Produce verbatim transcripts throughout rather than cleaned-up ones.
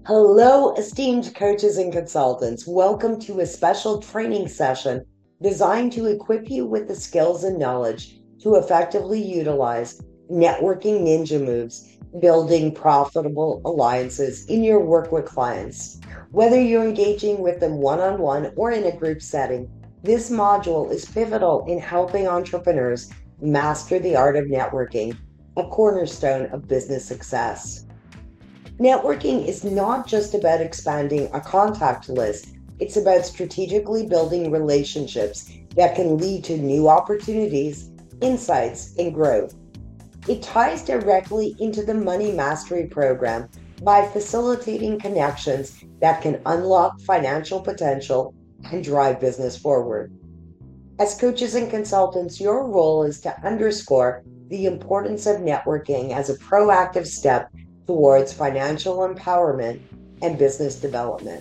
Hello, esteemed coaches and consultants. Welcome to a special training session designed to equip you with the skills and knowledge to effectively utilize networking ninja moves, building profitable alliances in your work with clients. Whether you're engaging with them one-on-one or in a group setting, this module is pivotal in helping entrepreneurs master the art of networking, a cornerstone of business success. Networking is not just about expanding a contact list, it's about strategically building relationships that can lead to new opportunities, insights, and growth. It ties directly into the Money Mastery program by facilitating connections that can unlock financial potential and drive business forward. As coaches and consultants, your role is to underscore the importance of networking as a proactive step towards financial empowerment and business development.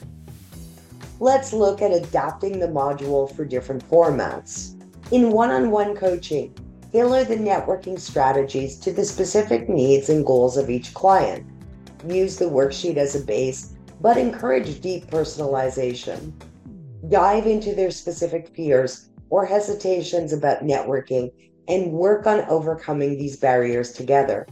Let's look at adapting the module for different formats. In one-on-one coaching, tailor the networking strategies to the specific needs and goals of each client. Use the worksheet as a base, but encourage deep personalization. Dive into their specific fears or hesitations about networking and work on overcoming these barriers together.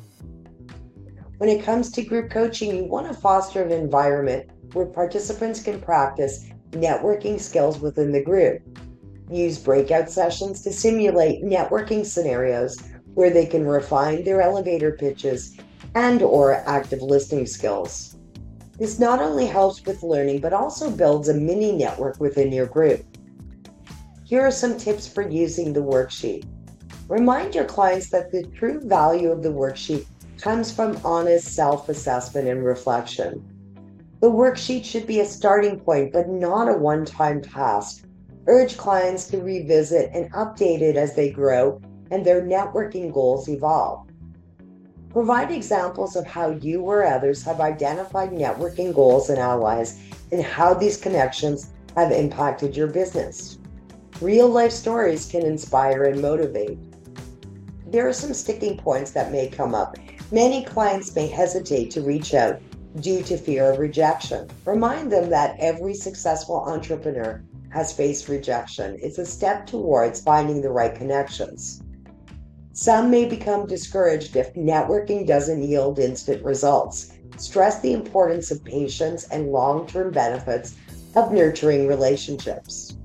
When it comes to group coaching, you want to foster an environment where participants can practice networking skills within the group. Use breakout sessions to simulate networking scenarios where they can refine their elevator pitches and or active listening skills. This not only helps with learning, but also builds a mini network within your group. Here are some tips for using the worksheet. Remind your clients that the true value of the worksheet comes from honest self-assessment and reflection. The worksheet should be a starting point, but not a one-time task. Urge clients to revisit and update it as they grow and their networking goals evolve. Provide examples of how you or others have identified networking goals and allies and how these connections have impacted your business. Real-life stories can inspire and motivate. There are some sticking points that may come up. Many clients may hesitate to reach out due to fear of rejection. Remind them that every successful entrepreneur has faced rejection. It's a step towards finding the right connections. Some may become discouraged if networking doesn't yield instant results. Stress the importance of patience and long-term benefits of nurturing relationships.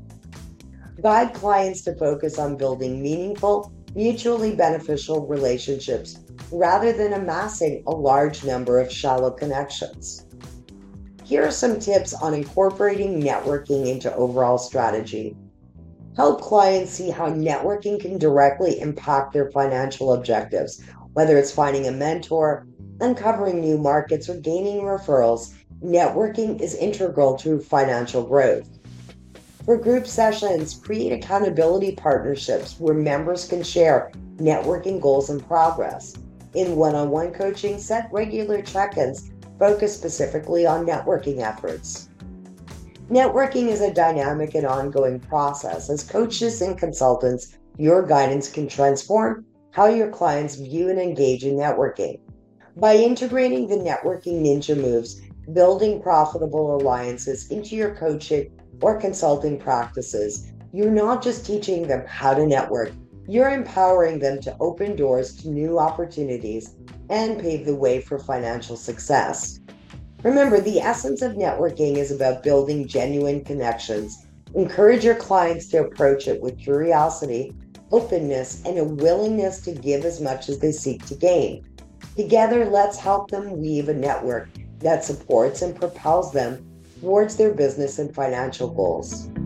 Guide clients to focus on building meaningful, mutually beneficial relationships rather than amassing a large number of shallow connections. Here are some tips on incorporating networking into overall strategy. Help clients see how networking can directly impact their financial objectives, whether it's finding a mentor, uncovering new markets, or gaining referrals. Networking is integral to financial growth. For group sessions, create accountability partnerships where members can share networking goals and progress. In one-on-one coaching, set regular check-ins focused specifically on networking efforts. Networking is a dynamic and ongoing process. As coaches and consultants, your guidance can transform how your clients view and engage in networking. By integrating the networking ninja moves, building profitable alliances into your coaching or consulting practices, you're not just teaching them how to network, you're empowering them to open doors to new opportunities and pave the way for financial success. Remember, the essence of networking is about building genuine connections. Encourage your clients to approach it with curiosity, openness, and a willingness to give as much as they seek to gain. Together, let's help them weave a network that supports and propels them towards their business and financial goals.